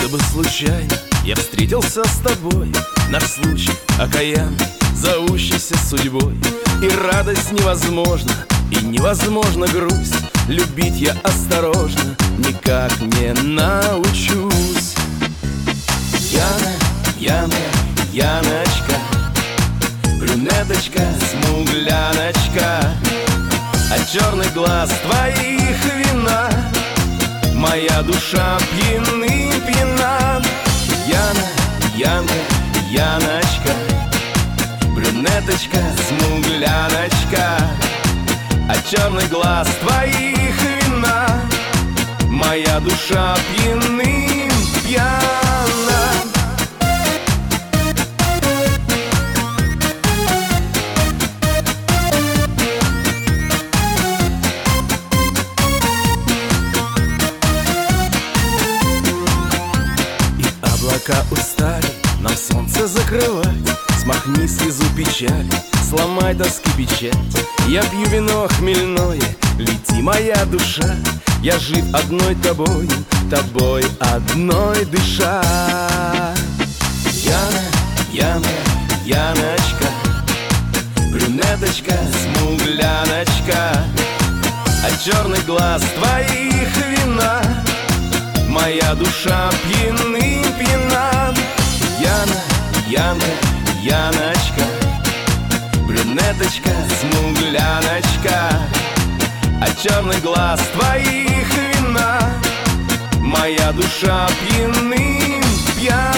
чтобы случайно я встретился с тобой. Наш случай окаянный, зовущийся судьбой. И радость невозможна, и невозможна грусть. Любить я осторожно никак не научусь. Яна, Яна, Яночка, брюнеточка, смугляночка, от черных глаз твоих вина моя душа пьяным пьяна. Яна, Янка, Яночка, брюнеточка, смугляночка, от черных глаз твоих вина моя душа пьяным пьяна. Облака устали нам солнце закрывать. Смахни слезу печали, сломай доски печать. Я пью вино хмельное, лети моя душа. Я жив одной тобою, тобой одной дыша. Яна, Яна, Яночка, брюнеточка, смугляночка, от черных глаз твоих вина моя душа пьяным пьяна. Яна, Яна, Яночка, брюнеточка, смугляночка, от черных глаз твоих вина моя душа пьяным пьяна.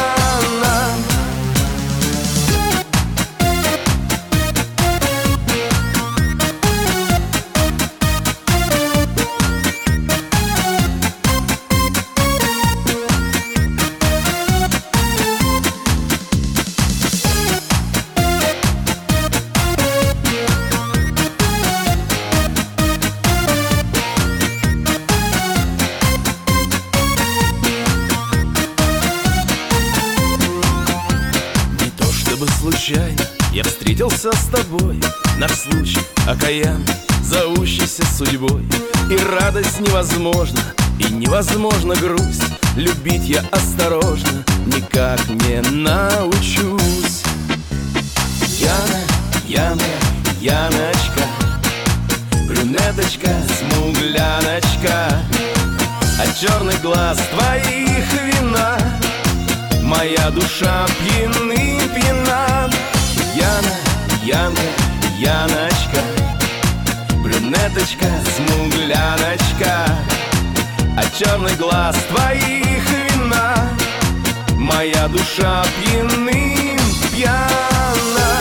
Случайно я встретился с тобой. Наш случай окаянный, зовущийся судьбой. И радость невозможна, и невозможна грусть. Любить я осторожно никак не научусь. Яна, Яна, Яночка, брюнеточка, смугляночка, от черных глаз твоих вина моя душа пьяным пьяна. Яна, Янка, Яночка, брюнеточка, смугляночка, от черных глаз твоих вина моя душа пьяным пьяна.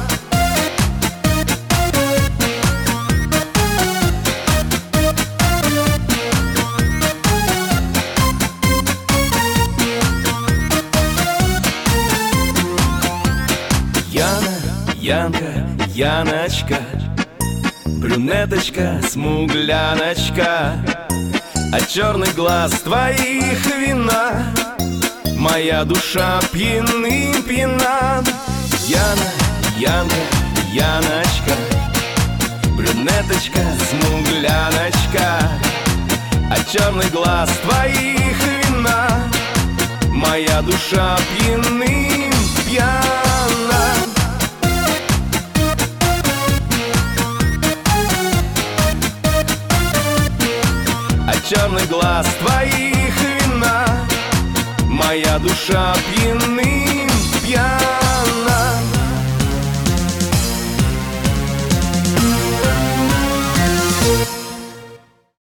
Янка, Яночка, брюнеточка, смугляночка, от черных глаз твоих вина моя душа пьяным пьяна. Яна, Янка, Яночка, брюнеточка, смугляночка, от черных глаз твоих вина моя душа пьяным пьяна. От черных глаз твоих вина моя душа пьяным